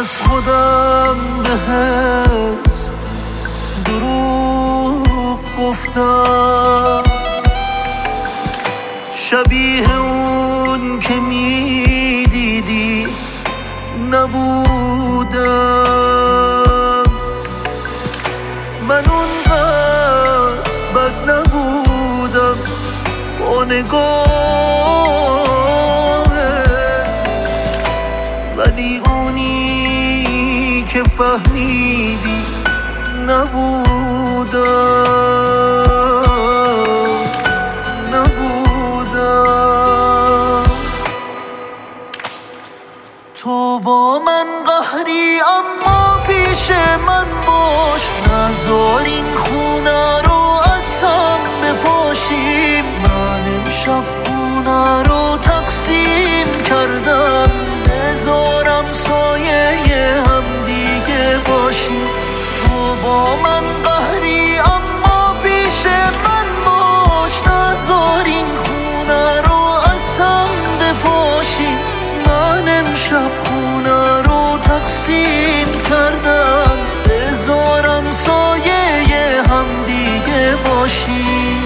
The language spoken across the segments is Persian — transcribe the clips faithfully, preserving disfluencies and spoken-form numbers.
از خودم بهت دروغ گفتم، شبیه اون که میدیدی نبودم. من اونقدر بد نبودم با نگاهت، ولی اونی که فهمیدی نبودم نبودم. تو با من قهری اما پیش من باش، نذار این خونه رو از هم بپاشیم. من امشب خونه رو تقسیم کردم، بذارم سایه هم دیگه باشیم. تو با من قهری اما پیش من باش، نذار این خونه رو از هم بپاشیم. من امشب خونه رو تقسیم کردم، بذارم سایه هم دیگه باشیم.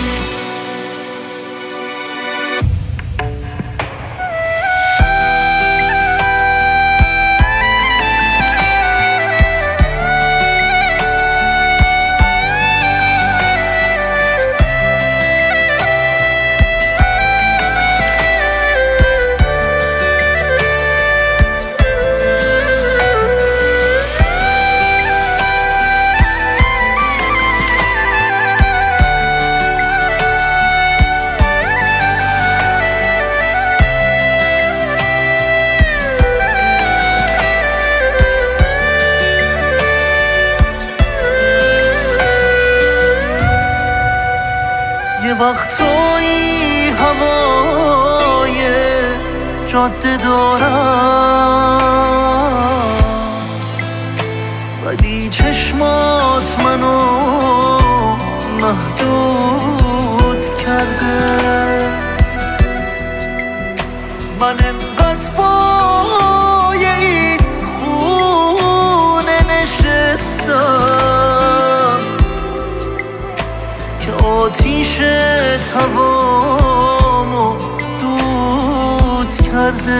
یه وقتایی هوای جاده دارم، ولی چشمات منو محدود کرده. من انقدر پای این خونه نشستم که آتیش هوامو دود کرده.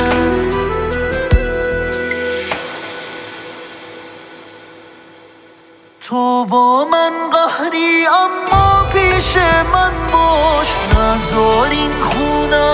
تو با من قهری اما پیش من باش، نذار این خونه